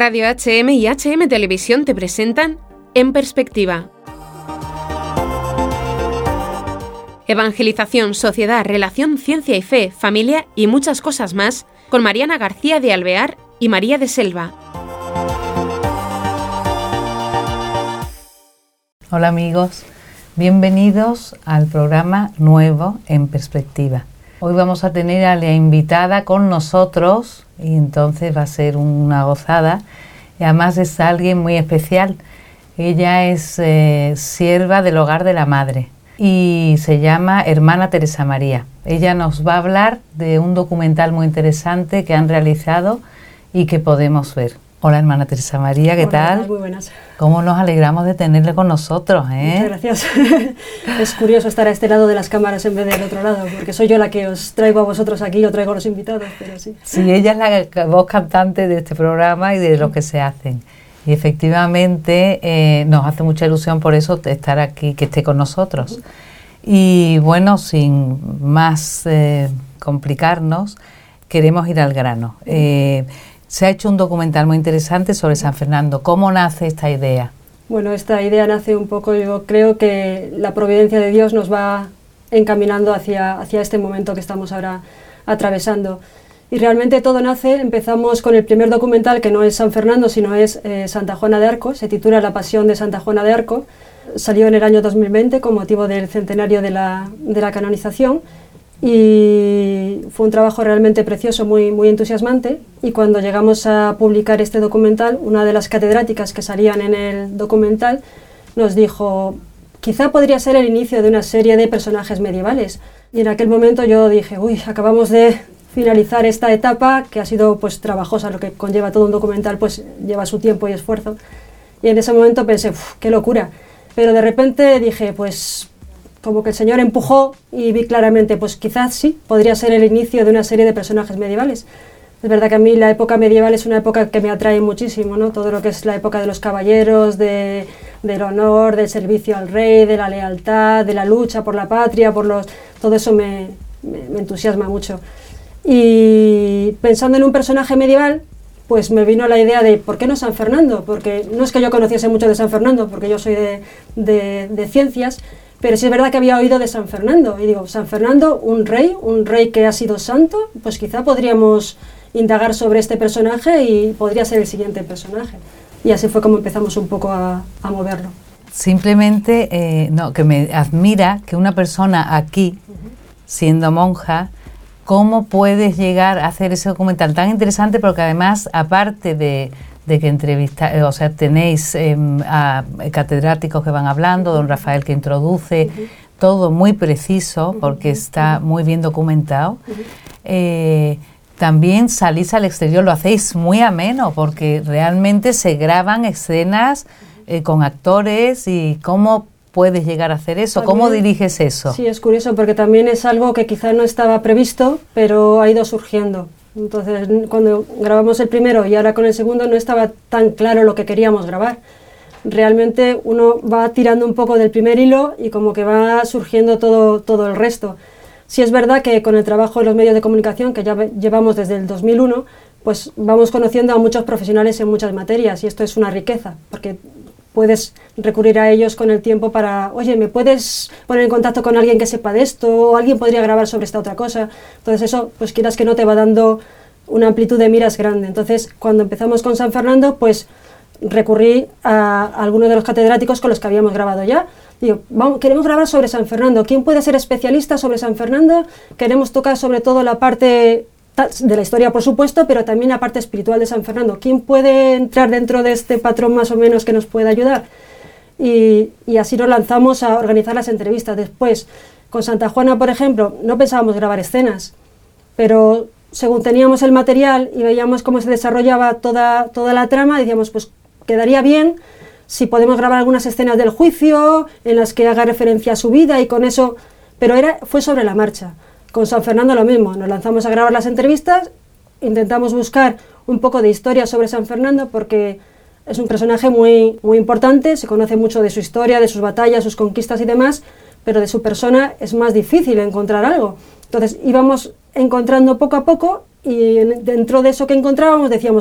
Radio HM y HM Televisión te presentan En Perspectiva. Evangelización, sociedad, relación, ciencia y fe, familia y muchas cosas más con Mariana García de Alvear y María de Selva. Hola amigos, bienvenidos al programa nuevo En Perspectiva. Hoy vamos a tener a la invitada con nosotros y entonces va a ser una gozada. Y además es alguien muy especial. Ella es sierva del Hogar de la Madre y se llama Hermana Teresa María. Ella nos va a hablar de un documental muy interesante que han realizado y que podemos ver. Hola Hermana Teresa María, ¿qué tal? Muy buenas. ¿Cómo nos alegramos de tenerle con nosotros? Muchas gracias. Es curioso estar a este lado de las cámaras en vez del otro lado, porque soy yo la que os traigo a vosotros aquí, o traigo a los invitados, pero sí. Sí, ella es la voz cantante de este programa y de lo que se hacen. Y efectivamente nos hace mucha ilusión por eso estar aquí, que esté con nosotros. Y bueno, sin más complicarnos, queremos ir al grano. Se ha hecho un documental muy interesante sobre San Fernando. ¿Cómo nace esta idea? Bueno, esta idea nace un poco, yo creo que la providencia de Dios nos va encaminando hacia este momento que estamos ahora atravesando. Y realmente todo nace, empezamos con el primer documental, que no es San Fernando, sino es Santa Juana de Arco, se titula La Pasión de Santa Juana de Arco. Salió en el año 2020 con motivo del centenario de la canonización. Y fue un trabajo realmente precioso, muy entusiasmante, y cuando llegamos a publicar este documental, una de las catedráticas que salían en el documental nos dijo, quizá podría ser el inicio de una serie de personajes medievales. Y en aquel momento yo dije, acabamos de finalizar esta etapa que ha sido pues trabajosa, lo que conlleva todo un documental, pues lleva su tiempo y esfuerzo. Y en ese momento pensé, qué locura. Pero de repente dije, pues como que el Señor empujó y vi claramente, pues quizás sí, podría ser el inicio de una serie de personajes medievales. Es verdad que a mí la época medieval es una época que me atrae muchísimo, ¿no? Todo lo que es la época de los caballeros, del honor, del servicio al rey, de la lealtad, de la lucha por la patria, todo eso me entusiasma mucho. Y pensando en un personaje medieval, pues me vino la idea de, ¿por qué no San Fernando? Porque no es que yo conociese mucho de San Fernando, porque yo soy de ciencias, pero sí es verdad que había oído de San Fernando, y digo, San Fernando, un rey que ha sido santo, pues quizá podríamos indagar sobre este personaje y podría ser el siguiente personaje. Y así fue como empezamos un poco a moverlo. Simplemente, que me admira que una persona aquí, siendo monja, ¿cómo puedes llegar a hacer ese documental tan interesante? Porque además, aparte de que tenéis a catedráticos que van hablando, don Rafael que introduce, todo muy preciso porque está muy bien documentado. También salís al exterior, lo hacéis muy ameno porque realmente se graban escenas con actores. Y ¿cómo puedes llegar a hacer eso? También, ¿cómo diriges eso? Sí, es curioso porque también es algo que quizá no estaba previsto, pero ha ido surgiendo. Entonces, cuando grabamos el primero y ahora con el segundo no estaba tan claro lo que queríamos grabar. Realmente uno va tirando un poco del primer hilo y como que va surgiendo todo el resto. Sí es verdad que con el trabajo de los medios de comunicación, que ya llevamos desde el 2001, pues vamos conociendo a muchos profesionales en muchas materias y esto es una riqueza, porque puedes recurrir a ellos con el tiempo para, oye, ¿me puedes poner en contacto con alguien que sepa de esto? O alguien podría grabar sobre esta otra cosa. Entonces eso, pues quieras que no, te va dando una amplitud de miras grande. Entonces, cuando empezamos con San Fernando, pues recurrí a algunos de los catedráticos con los que habíamos grabado ya. Digo, queremos grabar sobre San Fernando. ¿Quién puede ser especialista sobre San Fernando? Queremos tocar sobre todo la parte de la historia, por supuesto, pero también la parte espiritual de San Fernando. ¿Quién puede entrar dentro de este patrón más o menos que nos pueda ayudar? Y así nos lanzamos a organizar las entrevistas. Después, con Santa Juana, por ejemplo, no pensábamos grabar escenas, pero según teníamos el material y veíamos cómo se desarrollaba toda la trama, decíamos, pues quedaría bien si podemos grabar algunas escenas del juicio en las que haga referencia a su vida y con eso, pero fue sobre la marcha. Con San Fernando lo mismo, nos lanzamos a grabar las entrevistas, intentamos buscar un poco de historia sobre San Fernando porque es un personaje muy importante, se conoce mucho de su historia, de sus batallas, sus conquistas y demás, pero de su persona es más difícil encontrar algo. Entonces íbamos encontrando poco a poco y dentro de eso que encontrábamos decíamos,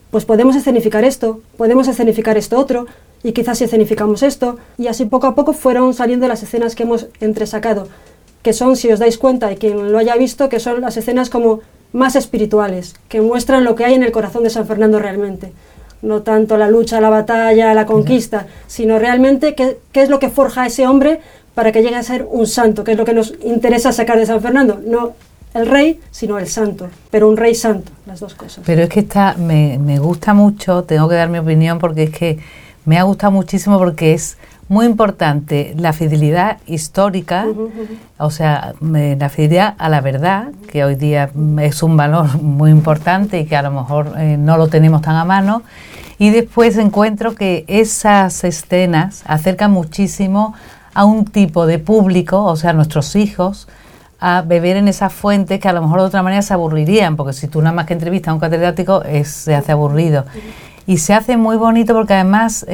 pues podemos escenificar esto otro, y quizás si escenificamos esto, y así poco a poco fueron saliendo las escenas que hemos entresacado, que son, si os dais cuenta, y quien lo haya visto, que son las escenas como más espirituales, que muestran lo que hay en el corazón de San Fernando realmente. No tanto la lucha, la batalla, la conquista, sino realmente qué es lo que forja a ese hombre para que llegue a ser un santo, que es lo que nos interesa sacar de San Fernando. No el rey, sino el santo, pero un rey santo, las dos cosas. Pero es que me gusta mucho, tengo que dar mi opinión, porque es que me ha gustado muchísimo, porque es muy importante la fidelidad histórica, o sea, la fidelidad a la verdad, que hoy día es un valor muy importante y que a lo mejor no lo tenemos tan a mano. Y después encuentro que esas escenas acercan muchísimo a un tipo de público, o sea, nuestros hijos, a beber en esas fuentes que a lo mejor de otra manera se aburrirían, porque si tú nada más que entrevistas a un catedrático se hace aburrido. Y se hace muy bonito porque además,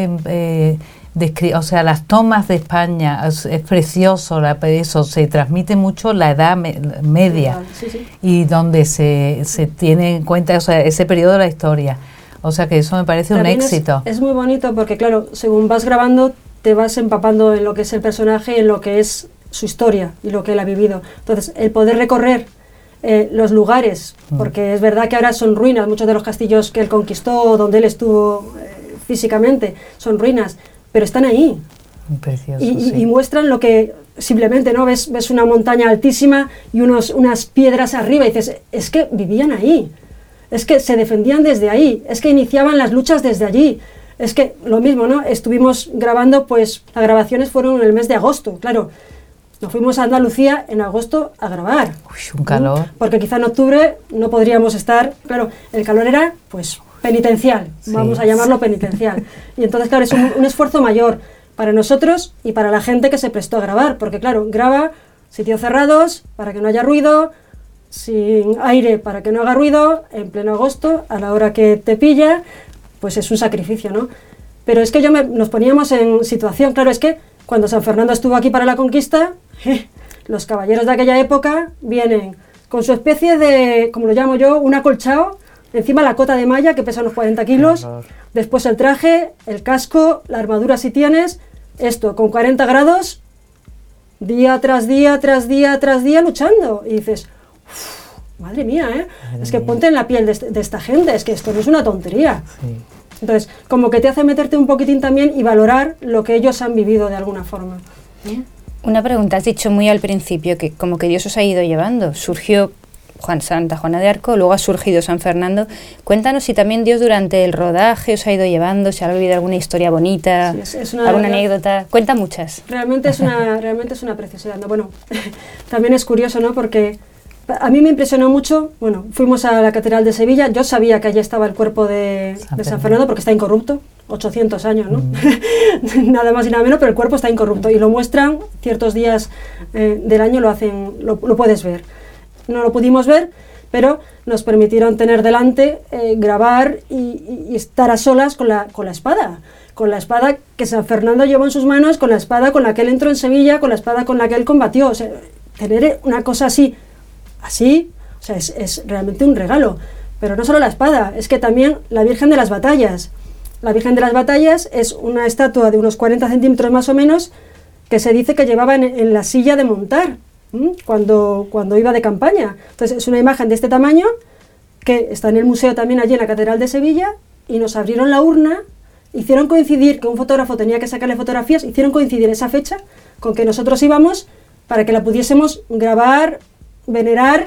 o sea, las tomas de España, es precioso, eso se transmite mucho la edad media, y donde se tiene en cuenta, o sea, ese periodo de la historia. O sea que eso me parece también un éxito. Es muy bonito porque, claro, según vas grabando, te vas empapando en lo que es el personaje, en lo que es su historia y lo que él ha vivido. Entonces, el poder recorrer los lugares, porque es verdad que ahora son ruinas, muchos de los castillos que él conquistó, donde él estuvo físicamente, son ruinas, pero están ahí. Precioso, y muestran lo que simplemente, ¿no? Ves una montaña altísima y unas piedras arriba y dices, es que vivían ahí, es que se defendían desde ahí, es que iniciaban las luchas desde allí. Es que lo mismo, ¿no? Estuvimos grabando, pues las grabaciones fueron en el mes de agosto, claro. Nos fuimos a Andalucía en agosto a grabar. Uy, un calor. Porque quizá en octubre no podríamos estar. Claro, el calor era, pues, penitencial. Sí. Vamos a llamarlo penitencial. Y entonces, claro, es un esfuerzo mayor para nosotros y para la gente que se prestó a grabar. Porque, claro, graba sitios cerrados para que no haya ruido, sin aire para que no haga ruido, en pleno agosto, a la hora que te pilla, pues es un sacrificio, ¿no? Pero es que nos poníamos en situación, claro, es que cuando San Fernando estuvo aquí para la conquista, los caballeros de aquella época vienen con su especie de, como lo llamo yo, un acolchado, encima la cota de malla que pesa unos 40 kilos, después el traje, el casco, la armadura si tienes, esto con 40 grados, día tras día, tras día, tras día luchando. Y dices, madre mía, ¿eh? Madre es que ponte en la piel de esta gente, es que esto no es una tontería. Sí. Entonces, como que te hace meterte un poquitín también y valorar lo que ellos han vivido de alguna forma. Una pregunta, has dicho muy al principio que como que Dios os ha ido llevando. Surgió Santa Juana de Arco, luego ha surgido San Fernando. Cuéntanos si también Dios durante el rodaje os ha ido llevando, si ha habido alguna historia bonita, sí, alguna anécdota. Cuenta muchas. Realmente es una preciosidad, ¿no? Bueno, también es curioso, ¿no? Porque a mí me impresionó mucho, bueno, fuimos a la Catedral de Sevilla, yo sabía que allí estaba el cuerpo de San Fernando porque está incorrupto, 800 años, ¿no? Nada más y nada menos, pero el cuerpo está incorrupto y lo muestran ciertos días del año, lo puedes ver. No lo pudimos ver, pero nos permitieron tener delante, grabar y estar a solas con la espada que San Fernando llevó en sus manos, con la espada con la que él entró en Sevilla, con la espada con la que él combatió. O sea, tener una cosa así, o sea, es realmente un regalo. Pero no solo la espada, es que también la Virgen de las Batallas. La Virgen de las Batallas es una estatua de unos 40 centímetros más o menos que se dice que llevaba en la silla de montar cuando iba de campaña. Entonces es una imagen de este tamaño que está en el museo también allí en la Catedral de Sevilla y nos abrieron la urna, hicieron coincidir, que un fotógrafo tenía que sacarle fotografías, hicieron coincidir esa fecha con que nosotros íbamos para que la pudiésemos grabar, venerar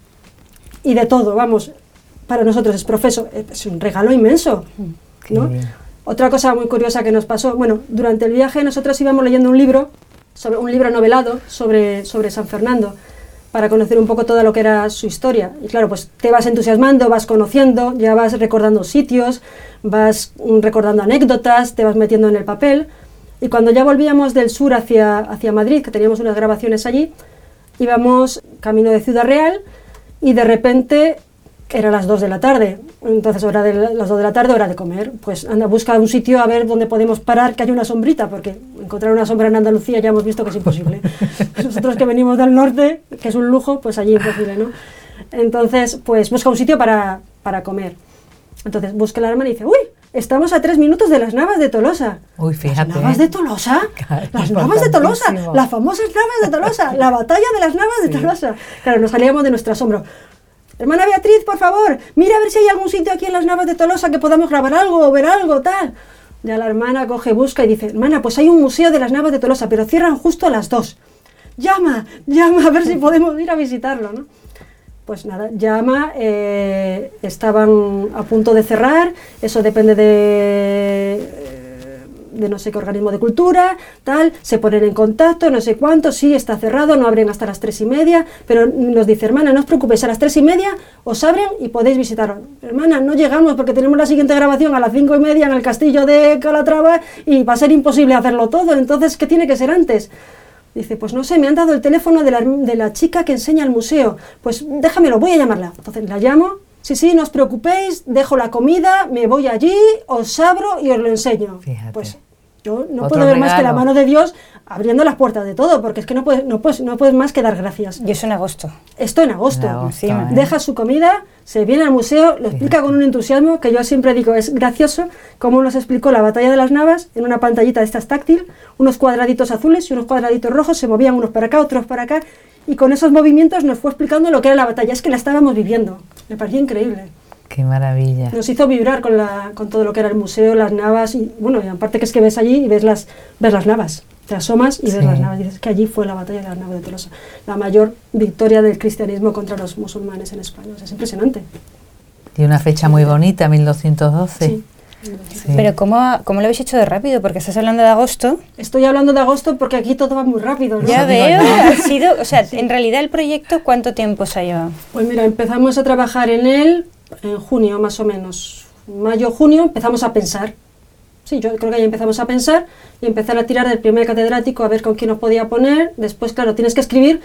y de todo, vamos, para nosotros es un regalo inmenso, ¿no? Otra cosa muy curiosa que nos pasó, bueno, durante el viaje nosotros íbamos leyendo un libro novelado sobre San Fernando para conocer un poco todo lo que era su historia y claro, pues te vas entusiasmando, vas conociendo, ya vas recordando sitios, vas recordando anécdotas, te vas metiendo en el papel y cuando ya volvíamos del sur hacia Madrid, que teníamos unas grabaciones allí, íbamos camino de Ciudad Real y de repente era las 2 de la tarde, entonces las 2 de la tarde, hora de comer, pues anda, busca un sitio a ver dónde podemos parar, que haya una sombrita, porque encontrar una sombra en Andalucía ya hemos visto que es imposible. Nosotros que venimos del norte, que es un lujo, pues allí imposible, ¿no? Entonces, pues busca un sitio para comer. Entonces busca la hermana y dice, uy, estamos a 3 minutos de las Navas de Tolosa. Uy, fíjate. ¿Las Navas de Tolosa? Claro, Las Navas de Tolosa, importantísimo. las famosas Navas de Tolosa, la batalla de las Navas de Tolosa. Claro, nos salíamos de nuestro asombro. Hermana Beatriz, por favor, mira a ver si hay algún sitio aquí en las Navas de Tolosa que podamos grabar algo o ver algo, tal. Ya la hermana coge, busca y dice, hermana, pues hay un museo de las Navas de Tolosa, pero cierran justo a las 2. Llama a ver si podemos ir a visitarlo, ¿no? Pues nada, llama, estaban a punto de cerrar, eso depende de no sé qué organismo de cultura, tal, se ponen en contacto, no sé cuánto, sí, está cerrado, no abren hasta las 3:30, pero nos dice, hermana, no os preocupéis, a las 3:30 os abren y podéis visitarlo. Hermana, no llegamos porque tenemos la siguiente grabación a las 5:30 en el castillo de Calatrava y va a ser imposible hacerlo todo, entonces, ¿qué tiene que ser antes? Dice, pues no sé, me han dado el teléfono de la chica que enseña el museo, pues déjamelo, voy a llamarla. Entonces la llamo, sí, no os preocupéis, dejo la comida, me voy allí, os abro y os lo enseño. Fíjate. Pues yo no Otro puedo ver más que la regalo. mano de Dios abriendo las puertas de todo, porque es que no puedes más que dar gracias. Y eso en agosto. Esto en agosto. En agosto, encima. Deja su comida, se viene al museo, lo explica con un entusiasmo que yo siempre digo, es gracioso cómo nos explicó la batalla de las Navas en una pantallita de estas táctil, unos cuadraditos azules y unos cuadraditos rojos, se movían unos para acá, otros para acá, y con esos movimientos nos fue explicando lo que era la batalla, es que la estábamos viviendo, me pareció increíble. Qué maravilla. Nos hizo vibrar con todo lo que era el museo, las Navas, y bueno, y aparte que es que ves allí y ves las Navas. Te asomas y ves Sí. las Navas. Dices que allí fue la batalla de las Navas de Tolosa. La mayor victoria del cristianismo contra los musulmanes en España. O sea, es impresionante. Y una fecha muy bonita, 1212. Sí. Sí. Pero ¿cómo lo habéis hecho de rápido? Porque estás hablando de agosto. Estoy hablando de agosto porque aquí todo va muy rápido, ¿no? Ya digo veo, yo. ha sido, o sea, en realidad el proyecto, ¿cuánto tiempo se ha llevado? Pues mira, empezamos a trabajar en él en junio, más o menos. Mayo, junio, empezamos a pensar. Sí, yo creo que ahí empezamos a pensar y empezar a tirar del primer catedrático a ver con quién nos podía poner. Después, claro, tienes que escribir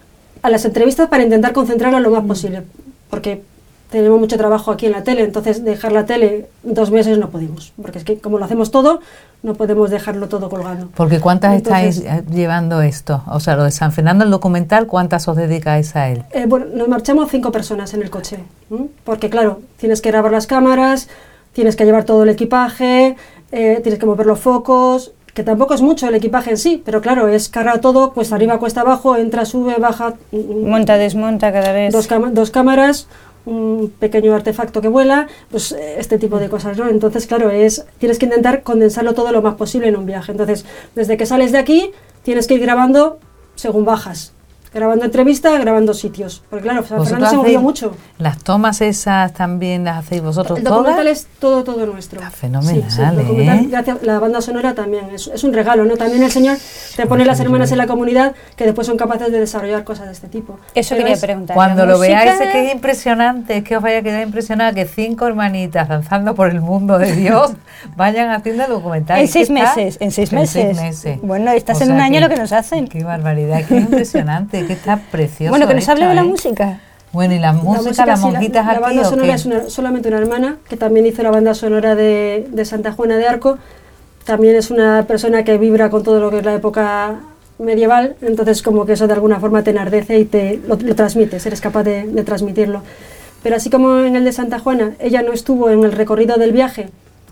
a las entrevistas para intentar concentrarlo lo más posible, porque tenemos mucho trabajo aquí en la tele, entonces dejar la tele 2 meses no podemos, porque es que como lo hacemos todo, no podemos dejarlo todo colgando. Porque ¿cuántas Entonces, estáis llevando esto? O sea, lo de San Fernando, el documental, ¿cuántas os dedicáis a él? Bueno, nos marchamos 5 personas en el coche, ¿m? Porque claro, tienes que grabar las cámaras, tienes que llevar todo el equipaje, tienes que mover los focos, que tampoco es mucho el equipaje en sí, pero claro, es cargar todo, cuesta arriba, cuesta abajo, entra, sube, baja, Monta, desmonta cada vez. dos cámaras, un pequeño artefacto que vuela, pues este tipo de cosas, ¿no? Entonces, claro, tienes que intentar condensarlo todo lo más posible en un viaje. Entonces, desde que sales de aquí, tienes que ir grabando según bajas. Grabando entrevistas, grabando sitios. Porque claro, San Fernando se movió mucho. ¿Las tomas esas también las hacéis vosotros El todas? documental es todo nuestro. Está fenomenal, Sí, el documental, ¿eh? gracias, la banda sonora también, es un regalo, ¿no? También el Señor te pone las hermanas en la comunidad que después son capaces de desarrollar cosas de este tipo. Eso Pero quería es- preguntar. Cuando ¿la lo veáis música? es que es impresionante, es que os vaya a quedar impresionada que 5 hermanitas danzando por el mundo de Dios vayan haciendo el documental. En Es que 6 está- meses, en 6 en 6 meses. meses. Bueno, estás O en sea un año lo que nos hacen. Qué barbaridad, que es impresionante, que está precioso. Bueno, que nos hable de la ¿eh? música. Bueno, y la música, las sí, monjitas la aquí, banda ¿o sonora qué? es solamente una hermana que también hizo la banda sonora de Santa Juana de Arco. También es una persona que vibra con todo lo que es la época medieval, entonces como que eso de alguna forma te enardece y lo transmites, eres capaz de transmitirlo. Pero así como en el de Santa Juana, ella no estuvo en el recorrido del viaje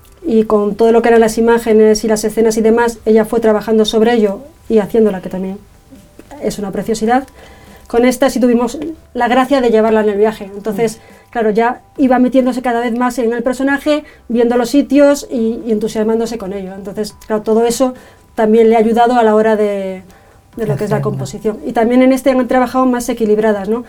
y con todo lo que eran las imágenes y las escenas y demás, ella fue trabajando sobre ello y haciéndola, que también es una preciosidad. Con esta sí tuvimos la gracia de llevarla en el viaje. Entonces, claro, ya iba metiéndose cada vez más en el personaje, viendo los sitios y entusiasmándose con ello. Entonces, claro, todo eso también le ha ayudado a la hora de lo que es la composición. Y también en este han trabajado más equilibradas, ¿no?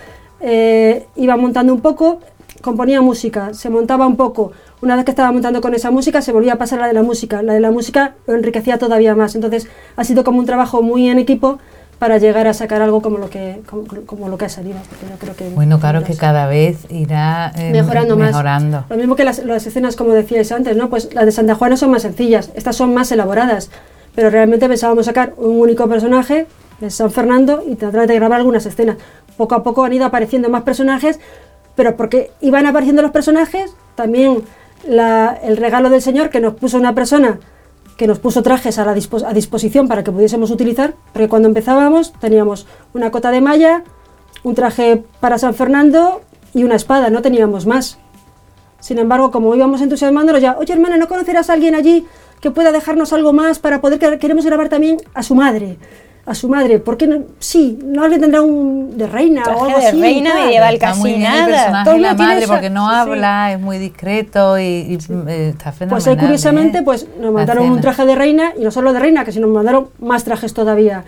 Iba montando un poco, componía música, se montaba un poco. Una vez que estaba montando con esa música, se volvía a pasar la de la música. La de la música lo enriquecía todavía más. Entonces, ha sido como un trabajo muy en equipo para llegar a sacar algo como lo que ha salido. Porque yo creo que Bueno, claro que cada vez irá mejorando más. mejorando. Lo mismo que las escenas, como decíais antes, ¿no? Pues las de Santa Juana son más sencillas, estas son más elaboradas, pero realmente pensábamos sacar un único personaje de San Fernando y tratar de grabar algunas escenas. Poco a poco han ido apareciendo más personajes, pero porque iban apareciendo los personajes, también el regalo del Señor que nos puso una persona que nos puso trajes a disposición para que pudiésemos utilizar, porque cuando empezábamos teníamos una cota de malla, un traje para San Fernando y una espada, no teníamos más. Sin embargo, como íbamos entusiasmándonos ya, oye hermana, ¿no conocerás a alguien allí que pueda dejarnos algo más para poder, queremos grabar también a su madre? A su madre, ¿por qué no? Sí, no alguien tendrá un de reina o algo así. De reina medieval, está casi muy bien nada. el personaje Todo de la tiene madre esa- porque no habla, es muy discreto y está fenomenal. Pues ahí curiosamente pues nos mandaron un traje de reina, y no solo de reina, que sino nos mandaron más trajes todavía.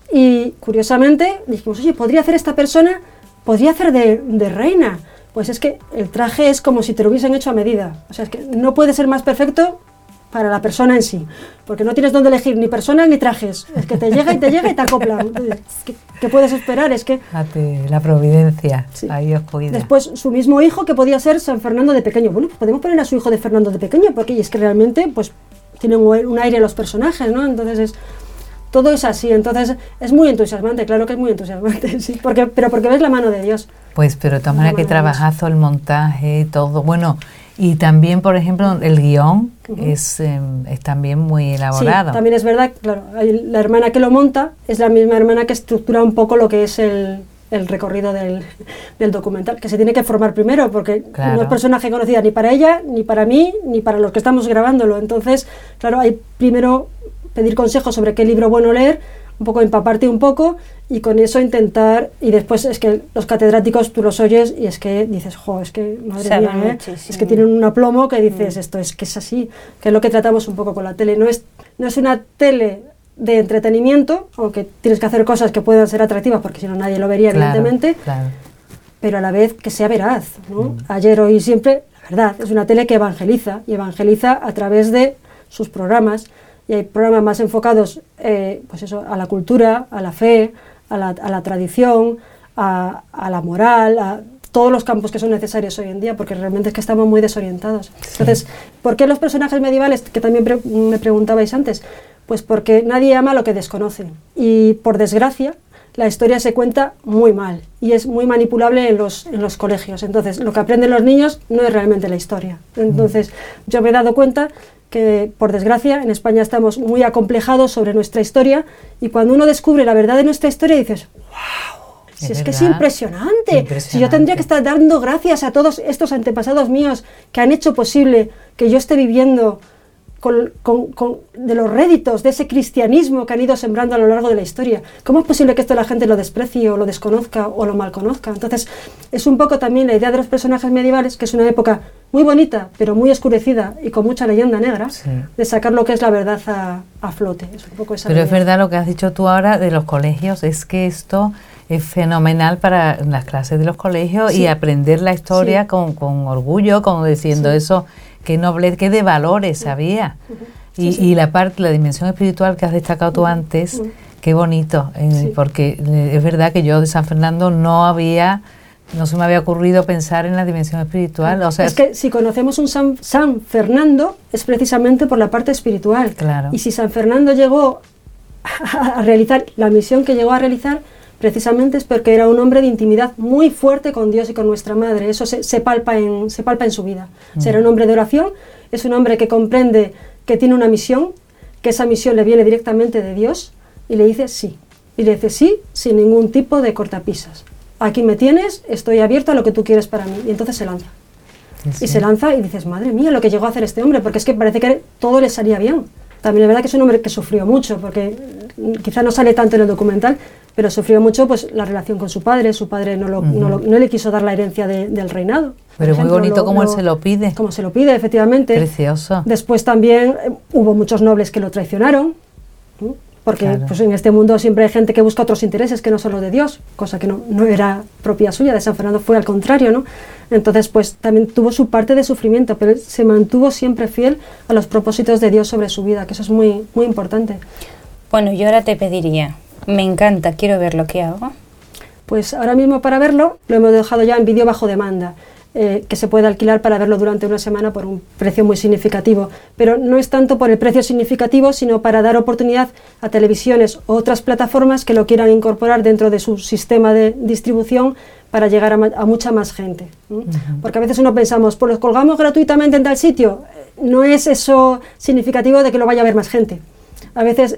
Y curiosamente dijimos, oye, ¿podría hacer esta persona? ¿Podría hacer de reina? Pues es que el traje es como si te lo hubiesen hecho a medida. O sea, es que no puede ser más perfecto para la persona en sí, porque no tienes dónde elegir ni personas ni trajes, es que te llega y te acopla. Entonces, ¿qué puedes esperar? Es que Fíjate, la providencia, sí. ahí os cuida. Después su mismo hijo, que podía ser San Fernando de pequeño. Bueno, pues podemos poner a su hijo de Fernando de pequeño, porque es que realmente pues tienen un aire los personajes, ¿no? Entonces todo es así, entonces es muy entusiasmante, claro que es muy entusiasmante, sí, porque ves la mano de Dios. Pues, pero de todas maneras, qué Maravilloso. trabajazo el montaje, todo. Bueno, y también, por ejemplo, el guión es también muy elaborado. Sí, también es verdad, claro, la hermana que lo monta es la misma hermana que estructura un poco lo que es el recorrido del documental, que se tiene que formar primero, porque Claro. no es personaje conocida ni para ella, ni para mí, ni para los que estamos grabándolo. Entonces, claro, hay primero pedir consejos sobre qué libro bueno leer, un poco empaparte un poco, y con eso intentar, y después es que los catedráticos tú los oyes y es que dices, jo, es que madre Saben mía, muchísimo. es que tienen un aplomo que dices, esto es que es así, que es lo que tratamos un poco con la tele. No es una tele de entretenimiento, aunque tienes que hacer cosas que puedan ser atractivas, porque si no nadie lo vería, Claro, evidentemente, claro. pero a la vez que sea veraz, ¿no? Ayer, hoy y siempre, la verdad, es una tele que evangeliza, y evangeliza a través de sus programas, y hay programas más enfocados pues eso, a la cultura, a la fe, a la tradición, a la moral, a todos los campos que son necesarios hoy en día, porque realmente es que estamos muy desorientados. Entonces, ¿por qué los personajes medievales, que también me preguntabais antes? Pues porque nadie ama lo que desconoce, y por desgracia la historia se cuenta muy mal y es muy manipulable en los colegios. Entonces, lo que aprenden los niños no es realmente la historia. Entonces, yo me he dado cuenta que, por desgracia, en España estamos muy acomplejados sobre nuestra historia, y cuando uno descubre la verdad de nuestra historia dices, ¡wow! Si es que es impresionante. Si yo tendría que estar dando gracias a todos estos antepasados míos que han hecho posible que yo esté viviendo de los réditos de ese cristianismo que han ido sembrando a lo largo de la historia. ¿Cómo es posible que esto la gente lo desprecie o lo desconozca o lo malconozca? Entonces, es un poco también la idea de los personajes medievales, que es una época muy bonita, pero muy oscurecida y con mucha leyenda negra, Sí. de sacar lo que es la verdad a flote. Es un poco esa Pero es idea. verdad lo que has dicho tú ahora de los colegios, es que esto es fenomenal para las clases de los colegios Sí. y aprender la historia Sí. con orgullo, como diciendo Sí. eso, qué noble, qué de valores había. Sí, Y, sí. y la dimensión espiritual que has destacado tú antes, qué bonito, Sí. porque es verdad que yo de San Fernando no se me había ocurrido pensar en la dimensión espiritual. O sea, es que si conocemos un San Fernando es precisamente por la parte espiritual. Claro. Y si San Fernando llegó a realizar la misión que llegó a realizar, precisamente es porque era un hombre de intimidad muy fuerte con Dios y con nuestra Madre. Eso se palpa en su vida. O sea, era un hombre de oración, es un hombre que comprende que tiene una misión, que esa misión le viene directamente de Dios, y le dice sí. Y le dice sí sin ningún tipo de cortapisas. Aquí me tienes, estoy abierto a lo que tú quieres para mí. Y entonces se lanza. sí, Y se lanza y dices, madre mía, lo que llegó a hacer este hombre, porque es que parece que todo le salía bien. También es verdad que es un hombre que sufrió mucho, porque quizá no sale tanto en el documental, pero sufrió mucho pues la relación con su padre no le quiso dar la herencia del reinado. pero es muy bonito como él se lo pide. Como se lo pide, efectivamente. Precioso. Después también hubo muchos nobles que lo traicionaron, ¿no? Porque Claro. pues en este mundo siempre hay gente que busca otros intereses que no son los de Dios, cosa que no era propia suya. De San Fernando fue al contrario, ¿no? Entonces pues también tuvo su parte de sufrimiento, pero él se mantuvo siempre fiel a los propósitos de Dios sobre su vida, que eso es muy, muy importante. Bueno, yo ahora te pediría, me encanta, quiero ver lo que hago. Pues ahora mismo para verlo lo hemos dejado ya en vídeo bajo demanda, que se puede alquilar para verlo durante una semana por un precio muy significativo. Pero no es tanto por el precio significativo, sino para dar oportunidad a televisiones u otras plataformas que lo quieran incorporar dentro de su sistema de distribución para llegar a mucha más gente. Porque a veces uno pensamos, pues los colgamos gratuitamente en tal sitio. No es eso significativo de que lo vaya a ver más gente. a veces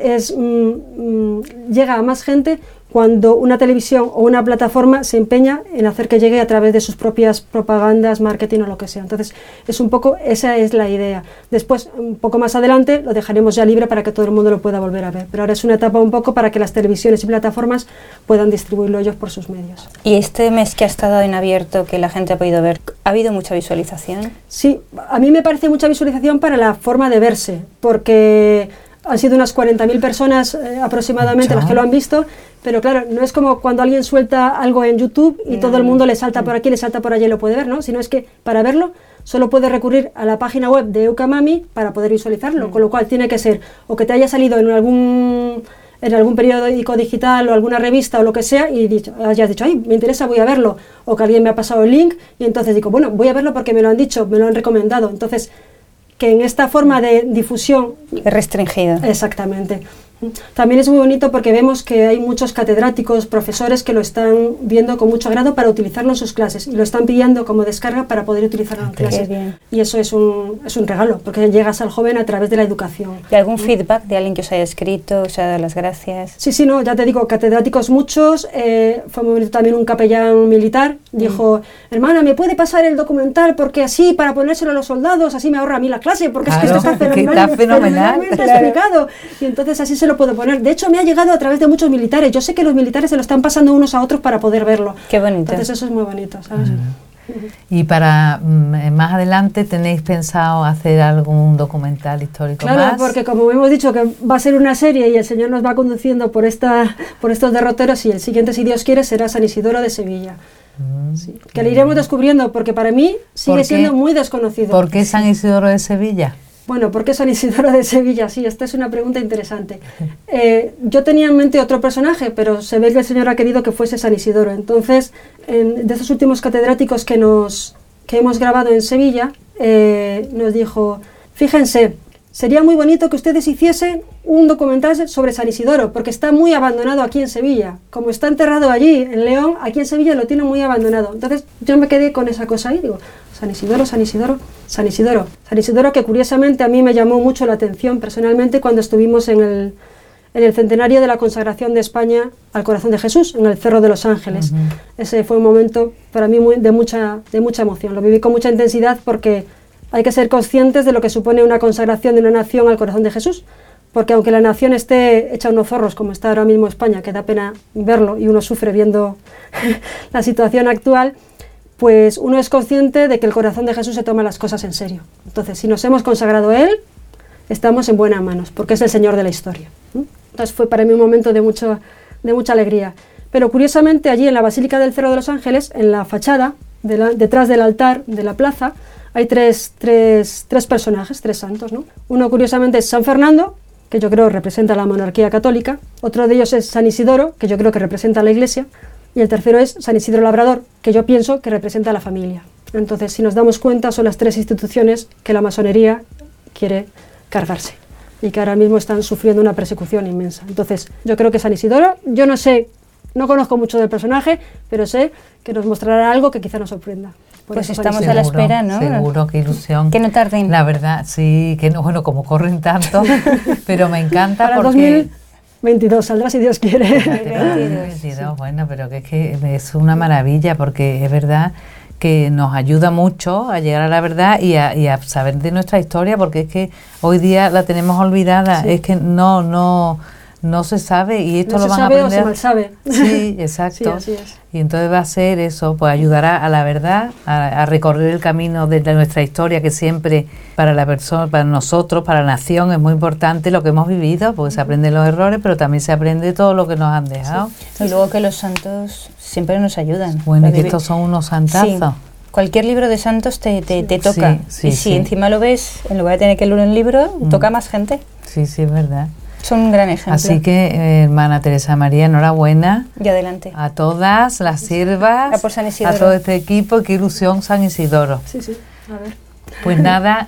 llega a más gente cuando una televisión o una plataforma se empeña en hacer que llegue a través de sus propias propagandas, marketing o lo que sea. Entonces, es un poco, esa es la idea. Después, un poco más adelante, lo dejaremos ya libre para que todo el mundo lo pueda volver a ver. Pero ahora es una etapa un poco para que las televisiones y plataformas puedan distribuirlo ellos por sus medios. Y este mes que ha estado en abierto, que la gente ha podido ver, ¿ha habido mucha visualización? Sí, a mí me parece mucha visualización para la forma de verse, porque han sido unas 40.000 personas aproximadamente las que lo han visto, pero claro, no es como cuando alguien suelta algo en YouTube y todo el mundo le salta por aquí, le salta por allí y lo puede ver, ¿no? Sino es que para verlo solo puede recurrir a la página web de Eukamami para poder visualizarlo, con lo cual tiene que ser o que te haya salido en algún periódico digital o alguna revista o lo que sea y hayas dicho, ay, me interesa, voy a verlo, o que alguien me ha pasado el link y entonces digo, bueno, voy a verlo porque me lo han dicho, me lo han recomendado. Entonces, que en esta forma de difusión... Es restringido. Exactamente. También es muy bonito porque vemos que hay muchos catedráticos, profesores que lo están viendo con mucho agrado para utilizarlo en sus clases y lo están pidiendo como descarga para poder utilizarlo en clases. Y eso es un regalo, porque llegas al joven a través de la educación. ¿Y algún feedback de alguien que os haya escrito, os haya dado las gracias? Sí, no, ya te digo, catedráticos muchos. Fue muy bonito también un capellán militar. Dijo, hermana, ¿me puede pasar el documental? Porque así, para ponérselo a los soldados, así me ahorra a mí la clase, porque claro, es que esto está fenomenalmente explicado. Y entonces así se lo puedo poner. De hecho, me ha llegado a través de muchos militares. Yo sé que los militares se lo están pasando unos a otros para poder verlo. Qué bonito. Entonces eso es muy bonito, ¿sabes? Y para más adelante, ¿tenéis pensado hacer algún documental histórico más? Claro, porque como hemos dicho que va a ser una serie y el Señor nos va conduciendo por estos derroteros, y el siguiente, si Dios quiere, será San Isidoro de Sevilla. Sí, que le iremos descubriendo, porque para mí sigue siendo muy desconocido. ¿Por qué San Isidoro de Sevilla? Bueno, ¿por qué San Isidoro de Sevilla? Sí, esta es una pregunta interesante. Yo tenía en mente otro personaje, pero se ve que el Señor ha querido que fuese San Isidoro. Entonces, de esos últimos catedráticos que hemos grabado en Sevilla, nos dijo, fíjense, sería muy bonito que ustedes hiciesen un documental sobre San Isidoro, porque está muy abandonado aquí en Sevilla. Como está enterrado allí, en León, aquí en Sevilla lo tienen muy abandonado. Entonces, yo me quedé con esa cosa ahí, digo, San Isidoro, San Isidoro, San Isidoro. San Isidoro, que curiosamente a mí me llamó mucho la atención personalmente cuando estuvimos en el centenario de la consagración de España al corazón de Jesús, en el Cerro de los Ángeles. Ese fue un momento para mí de mucha emoción. Lo viví con mucha intensidad porque hay que ser conscientes de lo que supone una consagración de una nación al corazón de Jesús. Porque aunque la nación esté hecha unos zorros, como está ahora mismo España, que da pena verlo y uno sufre viendo la situación actual, pues uno es consciente de que el corazón de Jesús se toma las cosas en serio. Entonces, si nos hemos consagrado a Él, estamos en buenas manos, porque es el Señor de la historia. Entonces fue para mí un momento de mucha alegría. Pero curiosamente allí en la Basílica del Cerro de los Ángeles, en la fachada, detrás del altar de la plaza, hay tres personajes, tres santos, ¿no? Uno curiosamente es San Fernando, que yo creo representa la monarquía católica. Otro de ellos es San Isidoro, que yo creo que representa a la Iglesia. Y el tercero es San Isidro Labrador, que yo pienso que representa a la familia. Entonces, si nos damos cuenta, son las tres instituciones que la masonería quiere cargarse y que ahora mismo están sufriendo una persecución inmensa. Entonces, yo creo que San Isidoro, yo no sé, no conozco mucho del personaje, pero sé que nos mostrará algo que quizá nos sorprenda. Pues estamos a la espera, ¿no? Seguro, qué ilusión. Que no tarden. La verdad, sí, que no, bueno, como corren tanto, pero me encanta para porque... 2022 saldrá si Dios quiere. 2022, bueno, pero que es una maravilla porque es verdad que nos ayuda mucho a llegar a la verdad y a saber de nuestra historia, porque es que hoy día la tenemos olvidada, es que no se sabe y esto no lo van a aprender. aprender. No se mal sabe. Sí, exacto. Sí, así es. Y entonces va a ser eso, pues ayudará a la verdad, a recorrer el camino de nuestra historia, que siempre para la persona, para nosotros, para la nación es muy importante lo que hemos vivido, porque se aprenden los errores, pero también se aprende todo lo que nos han dejado. Sí. Y luego que los santos siempre nos ayudan. Bueno, y que estos son unos santazos. Sí. Cualquier libro de santos te toca. Y si encima lo ves, en lugar de tener que leer un libro, toca a más gente. Sí, es verdad. Son un gran ejemplo. Así que, hermana Teresa María, enhorabuena. Y adelante. A todas las siervas, a todo este equipo. Qué ilusión San Isidoro. Sí, a ver. Pues nada,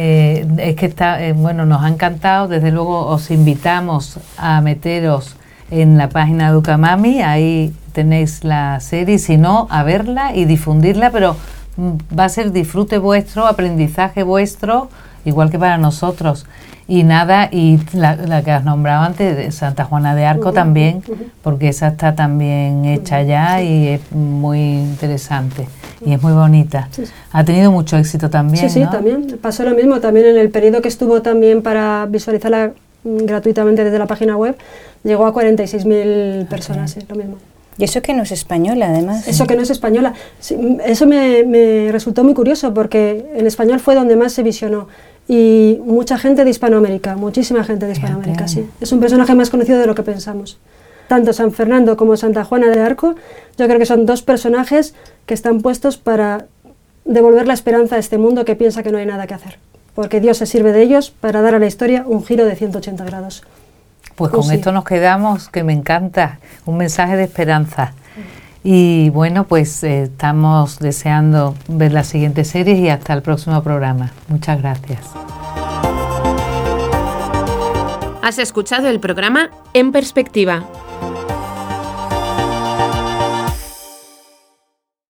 es que nos ha encantado. Desde luego os invitamos a meteros en la página de Eukamami. Ahí tenéis la serie, si no, a verla y difundirla, pero va a ser disfrute vuestro, aprendizaje vuestro igual que para nosotros. Y nada, y la que has nombrado antes, de Santa Juana de Arco también, porque esa está también hecha ya y es muy interesante y es muy bonita. Sí. Ha tenido mucho éxito también, Sí, ¿no? también. Pasó lo mismo, también en el periodo que estuvo también para visualizarla gratuitamente desde la página web, llegó a 46.000 personas, lo mismo. Y eso que no es española, además. Eso que no es española. Sí, eso me resultó muy curioso, porque en español fue donde más se visionó. Y mucha gente de Hispanoamérica, muchísima gente de Hispanoamérica, sí. Es un personaje más conocido de lo que pensamos. Tanto San Fernando como Santa Juana de Arco, yo creo que son dos personajes que están puestos para devolver la esperanza a este mundo que piensa que no hay nada que hacer. Porque Dios se sirve de ellos para dar a la historia un giro de 180 grados. Pues con esto nos quedamos, que me encanta, un mensaje de esperanza. Y bueno, pues estamos deseando ver las siguientes series y hasta el próximo programa. Muchas gracias. Has escuchado el programa En Perspectiva,